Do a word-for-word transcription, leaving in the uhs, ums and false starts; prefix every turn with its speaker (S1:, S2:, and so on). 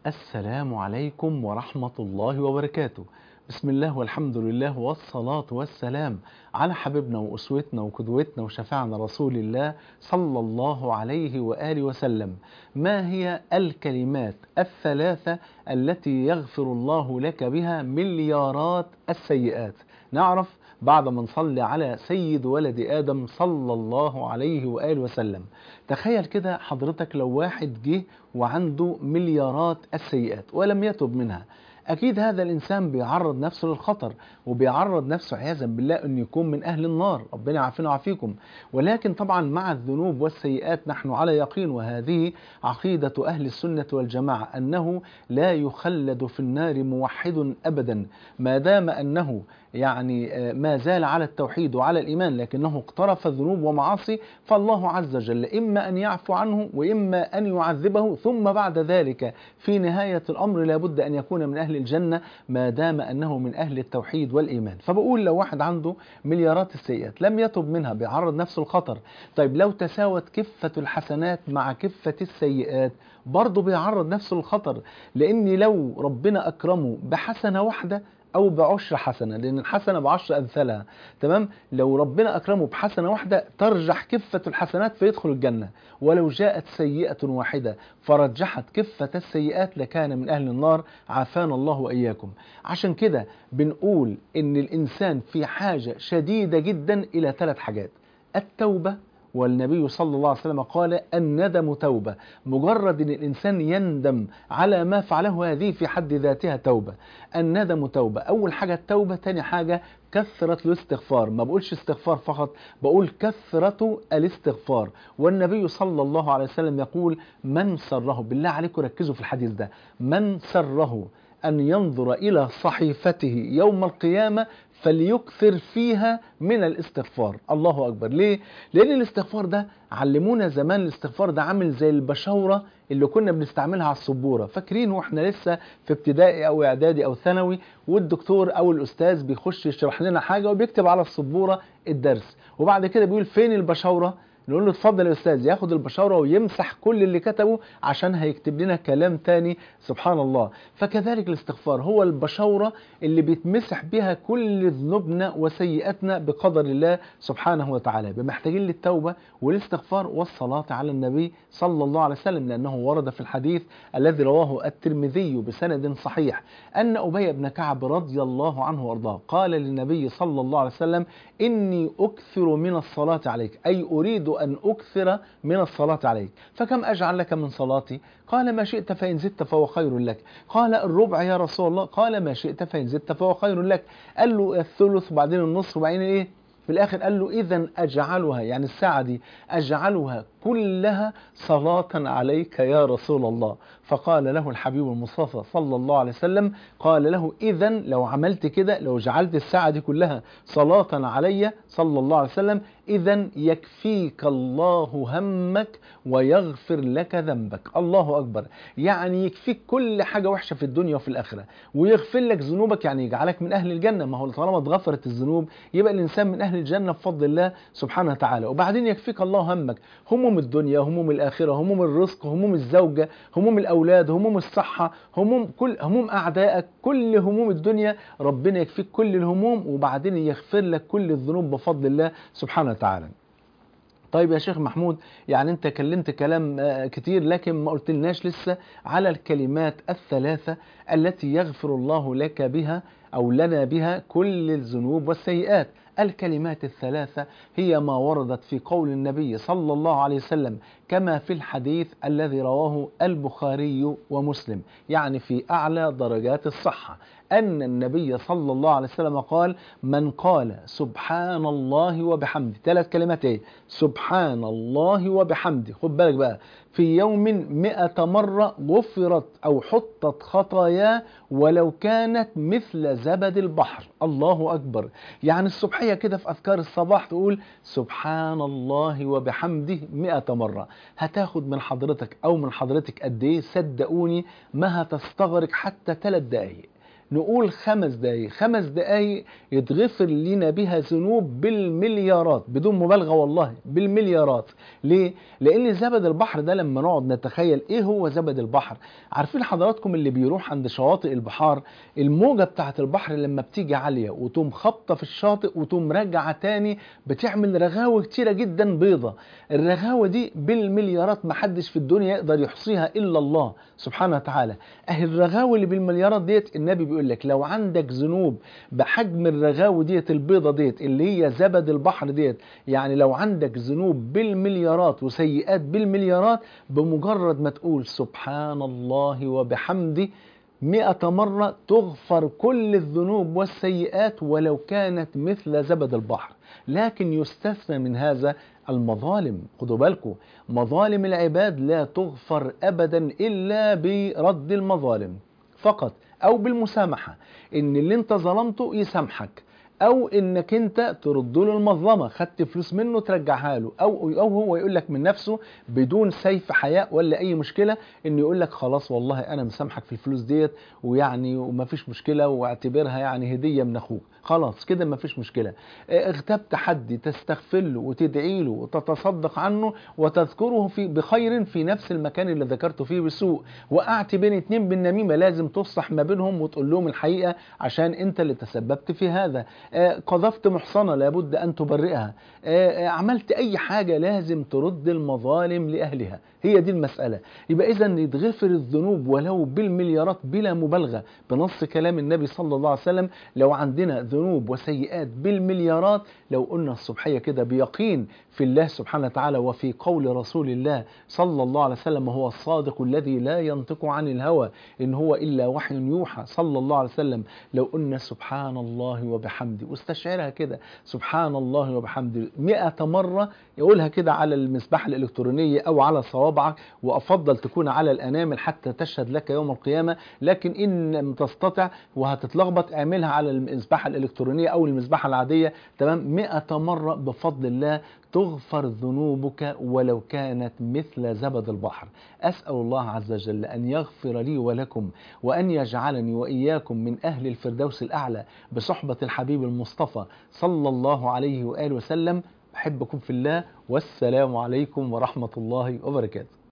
S1: السلام عليكم ورحمة الله وبركاته. بسم الله والحمد لله والصلاة والسلام على حبيبنا وأسوتنا وقدوتنا وشفيعنا رسول الله صلى الله عليه وآله وسلم. ما هي الكلمات الثلاثة التي يغفر الله لك بها مليارات السيئات؟ نعرف بعد ما نصلي على سيد ولد آدم صلى الله عليه وآله وسلم. تخيل كده حضرتك لو واحد جه وعنده مليارات السيئات ولم يتب منها، أكيد هذا الإنسان بيعرض نفسه للخطر وبيعرض نفسه عياذا بالله أن يكون من أهل النار، ربنا يعافينا ويعافيكم. ولكن طبعا مع الذنوب والسيئات نحن على يقين، وهذه عقيدة أهل السنة والجماعة، أنه لا يخلد في النار موحد أبدا ما دام أنه يعني ما زال على التوحيد وعلى الإيمان، لكنه اقترف ذنوب ومعاصي، فالله عز وجل إما أن يعفو عنه وإما أن يعذبه، ثم بعد ذلك في نهاية الأمر لابد أن يكون من أهل الجنة ما دام أنه من أهل التوحيد والإيمان. فبقول لو واحد عنده مليارات السيئات لم يتب منها بيعرض نفسه الخطر. طيب لو تساوت كفة الحسنات مع كفة السيئات برضه بيعرض نفسه للخطر، لأن لو ربنا أكرمه بحسنة واحدة أو بعشر حسنة، لأن الحسنة بعشر أمثالها، تمام؟ لو ربنا أكرمه بحسنة واحدة ترجح كفة الحسنات فيدخل الجنة، ولو جاءت سيئة واحدة فرجحت كفة السيئات لكان من أهل النار، عافانا الله وإياكم. عشان كده بنقول إن الإنسان في حاجة شديدة جدا إلى ثلاث حاجات: التوبة، والنبي صلى الله عليه وسلم قال الندم توبة، مجرد ان الانسان يندم على ما فعله هذه في حد ذاتها توبة. الندم توبة، اول حاجة التوبة. تاني حاجة كثرة الاستغفار، ما بقولش استغفار فقط، بقول كثرة الاستغفار. والنبي صلى الله عليه وسلم يقول من سره، بالله عليكم ركزوا في الحديث ده، من سره أن ينظر إلى صحيفته يوم القيامة فليكثر فيها من الاستغفار. الله أكبر. ليه؟ لأن الاستغفار ده علمونا زمان، الاستغفار ده عامل زي البشورة اللي كنا بنستعملها على السبورة. فاكرين واحنا لسه في ابتدائي أو إعدادي أو ثانوي، والدكتور أو الأستاذ بيخش يشرح لنا حاجة وبيكتب على السبورة الدرس، وبعد كده بيقول فين البشورة؟ نقول له اتفضل يا استاذ، ياخد البشاره ويمسح كل اللي كتبه عشان هيكتب لنا كلام تاني. سبحان الله. فكذلك الاستغفار هو البشوره اللي بيتمسح بها كل ذنوبنا وسيئاتنا بقدر الله سبحانه وتعالى. بمحتاجين للتوبه والاستغفار والصلاه على النبي صلى الله عليه وسلم، لانه ورد في الحديث الذي رواه الترمذي بسند صحيح ان ابي بن كعب رضي الله عنه وارضاه قال للنبي صلى الله عليه وسلم اني اكثر من الصلاه عليك، اي اريد أن أكثر من الصلاة عليك، فكم أجعل لك من صلاتي؟ قال ما شئت فإن زدت فهو خير لك. قال الربع يا رسول الله؟ قال ما شئت فإن زدت فهو خير لك. قال له الثلث وبعدين النصف وبعدين إيه؟ في الآخر قال له إذن أجعلها، يعني الساعة دي أجعلها كلها صلاة عليك يا رسول الله. فقال له الحبيب المصطفى صلى الله عليه وسلم، قال له إذن لو عملت كده، لو جعلت الساعة دي كلها صلاة علي صلى الله عليه وسلم، إذن يكفيك الله همك ويغفر لك ذنبك. الله أكبر. يعني يكفيك كل حاجة وحشة في الدنيا وفي الآخرة، ويغفر لك ذنوبك، يعني يجعلك من أهل الجنة. ما هو طالما اتغفرت الذنوب يبقى الإنسان من أهل الجنة بفضل الله سبحانه وتعالى. وبعدين يكفيك الله همك، هموم الدنيا، هموم الآخرة، هموم الرزق، هموم الزوجة، هموم الأولاد، هموم الصحة، هموم كل هموم أعدائك، كل هموم الدنيا ربنا يكفيك كل الهموم، وبعدين يغفر لك كل الذنوب بفضل الله سبحانه وتعالى. طيب يا شيخ محمود، يعني انت كلمت كلام كتير لكن ما قلتلناش لسه على الكلمات الثلاثة التي يغفر الله لك بها أو لنا بها كل الذنوب والسيئات. الكلمات الثلاثة هي ما وردت في قول النبي صلى الله عليه وسلم كما في الحديث الذي رواه البخاري ومسلم، يعني في أعلى درجات الصحة، أن النبي صلى الله عليه وسلم قال من قال سبحان الله وبحمده، ثلاث كلمات ايه؟ سبحان الله وبحمده، خد بالك بقى، في يوم مئة مرة غفرت أو حطت خطاياه ولو كانت مثل زبد البحر. الله أكبر. يعني الصبحية كده في أذكار الصباح تقول سبحان الله وبحمده مئة مرة، هتاخد من حضرتك أو من حضرتك قد إيه؟ صدقوني ما هتستغرق حتى ثلاث دقايق. نقول خمس دقايق خمس دقايق يتغفر لنا بها ذنوب بالمليارات، بدون مبالغة والله بالمليارات. ليه؟ لأن زبد البحر ده لما نقعد نتخيل إيه هو زبد البحر. عارفين حضراتكم اللي بيروح عند شواطئ البحار، الموجة بتاعت البحر لما بتيجي عالية وتقوم خبطة في الشاطئ وتقوم راجعة تاني، بتعمل رغاوة كتيرة جدا بيضة. الرغاوة دي بالمليارات، محدش في الدنيا يقدر يحصيها إلا الله سبحانه وتعالى. أهل الرغاوة اللي بالمليارات ديت، النبي بيقول لك لو عندك ذنوب بحجم الرغاوة ديت البيضة ديت اللي هي زبد البحر ديت، يعني لو عندك ذنوب بالمليارات وسيئات بالمليارات، بمجرد ما تقول سبحان الله وبحمده مئة مرة تغفر كل الذنوب والسيئات ولو كانت مثل زبد البحر. لكن يستثنى من هذا المظالم. خدوا بالكم، مظالم العباد لا تغفر أبدا إلا برد المظالم فقط، أو بالمسامحة، إن اللي انت ظلمته يسامحك، او انك انت ترد له المظلمه، خدت فلوس منه ترجعها له، او او هو يقول لك من نفسه بدون سيف حياء ولا اي مشكله، انه يقول لك خلاص والله انا مسامحك في الفلوس ديت، ويعني وما فيش مشكله، واعتبرها يعني هديه من اخوك، خلاص كده ما فيش مشكله. اغتبت حد تستغفر له وتدعي له وتتصدق عنه وتذكره في بخير في نفس المكان اللي ذكرته فيه بسوء. وقعت بين اتنين بالنميمه، لازم تصلح ما بينهم وتقول لهم الحقيقه عشان انت اللي تسببت في هذا. قذفت محصنة لابد أن تبرئها. عملت أي حاجة لازم ترد المظالم لأهلها، هي دي المسألة. يبقى إذا يتغفر الذنوب ولو بالمليارات بلا مبالغة، بنص كلام النبي صلى الله عليه وسلم. لو عندنا ذنوب وسيئات بالمليارات، لو قلنا الصبحية كده بيقين في الله سبحانه وتعالى وفي قول رسول الله صلى الله عليه وسلم، وهو الصادق الذي لا ينطق عن الهوى إن هو إلا وحي يوحى صلى الله عليه وسلم، لو قلنا سبحان الله وبحمده، واستشعرها كده سبحان الله وبحمده مئة مرة، يقولها كده على المسبحة الإلكترونية أو على صوابعك، وأفضل تكون على الأنامل حتى تشهد لك يوم القيامة. لكن إن لم تستطع وهتتلخبط، اعملها على المسبحة الإلكترونية أو المسبحة العادية، تمام، مئة مرة بفضل الله تغفر ذنوبك ولو كانت مثل زبد البحر. أسأل الله عز وجل أن يغفر لي ولكم، وأن يجعلني وإياكم من أهل الفردوس الأعلى بصحبة الحبيب المصطفى صلى الله عليه وآله وسلم. أحبكم في الله، والسلام عليكم ورحمة الله وبركاته.